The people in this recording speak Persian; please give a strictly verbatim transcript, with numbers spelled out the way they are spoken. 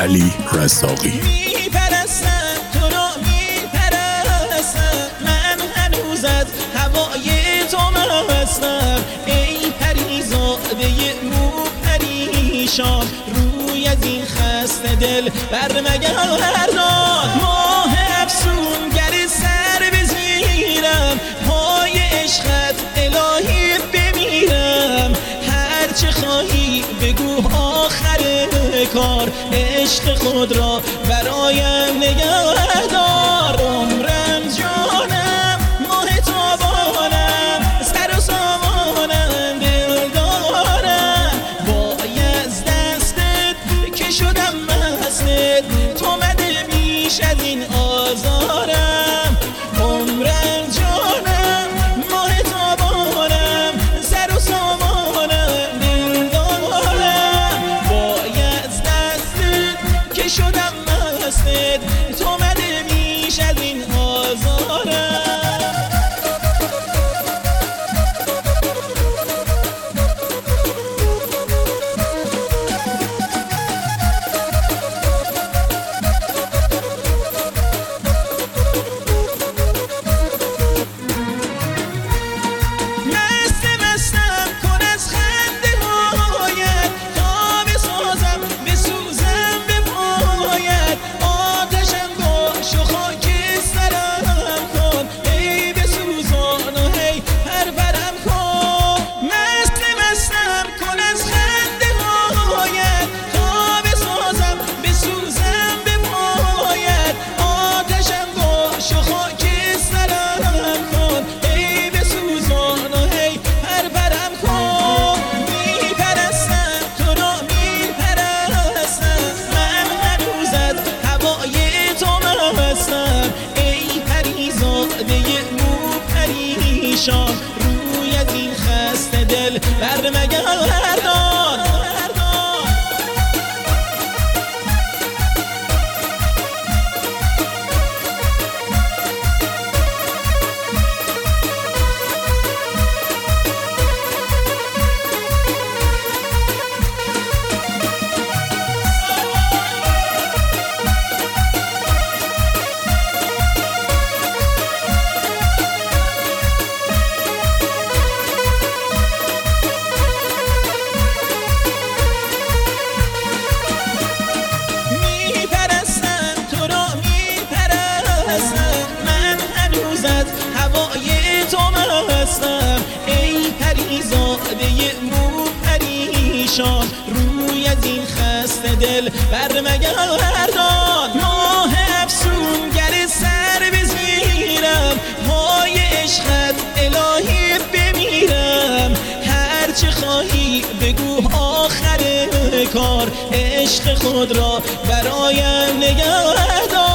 علی رزاقی. میپرستم تو را میپرستم، من هنوز از هوای تو مستم. ای پریزاده مو پریشان، روی از این خسته دل بر مگردان. ماه افسونگر سر بزیرم، پای عشقت الهی بمیرم. هرچه خواهی بگو آخر کار، عشق خود را برایم نگهدار. عمرم جانم ماه تابانم، سر و سامانم دل دارم. باید از دستت که شدم مستت، تو مده بیش از این آزارم. عمرم جانم ماه تابانم، سر و سامانم دل دارم. باید از دستت که شدم مستت، تو مده بیش از این آزارم. ای پریزاده مو پریشان، روی از این خسته دل بر مگردان. من هنوز از هوای تو مستم. ای پریزاده مو پریشان، روی از این خسته دل بر مگردان. ماه افسونگر سر بزیرم، پای عشقت الهی بمیرم. هرچه خواهی بگو آخر کار، عشق خود را برایم نگهدار.